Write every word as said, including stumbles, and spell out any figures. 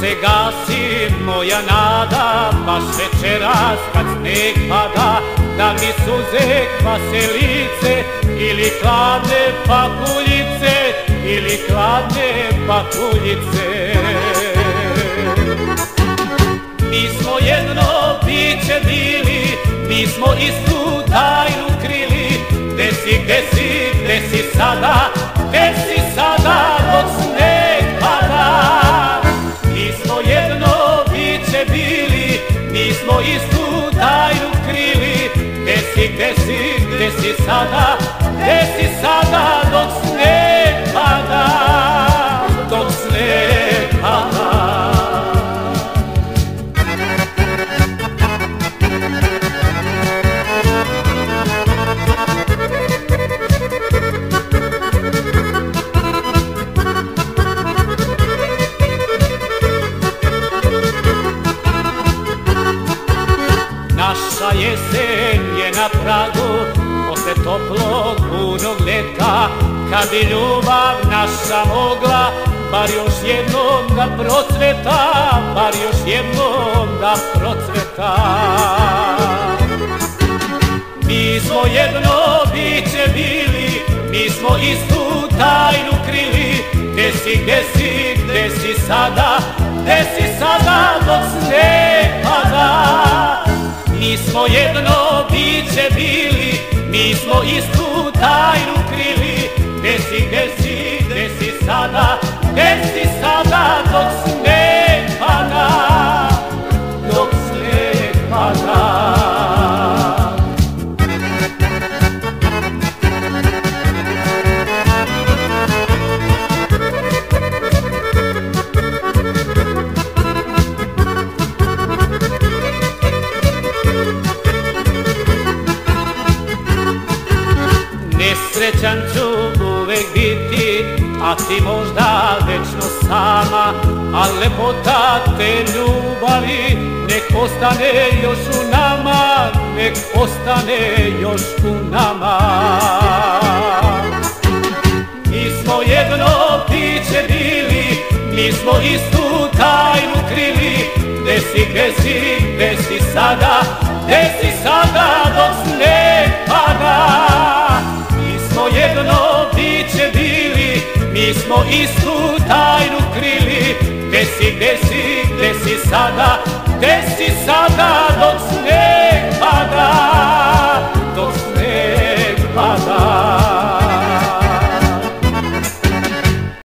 se gasi moja nada, baš večeras kad sneg pada, da mi suze kvase lice, ili hladne pakuljice, ili hladne pakuljice. Mi smo jedno biće bili, mi smo istu tajnu krili. Gde si, gde si, gde si sada, gde si sada dok sneg pada? Mi smo jedno biće bili, mi smo istu tajnu krili. Gde si, gde si, gde si sada, gde si sada dok sneg pada, dok sneg pada? Naša jesen je na pragu, posle toplog punog ljeta, kad bi ljubav naša mogla bar još jednom da procveta, bar još jednom da procveta. Mi smo jedno biće bili, mi smo istu tajnu krili. Gde si, gde si, gde si sada, gde si sada dok sneg pada? Mi smo jedno biće bili, mi smo istu tajnu krili. Gde si, gde si, gde si sada, gde si sada dok sneg pada, dok sneg pada? Nesrećan ću uvek biti, a ti možda večno sama, a lepota te ljubavi nek ostane još u nama, nek ostane još u nama. Mi smo jedno biće bili, mi smo istu tajnu krili. Gde si, gde si, gde si sada, gde si sada dok sneg pada? Mi smo jedno biće bili, mi smo istu tajnu krili. Gde si, gde si, gde si sada, gde si sada dok sneg pada?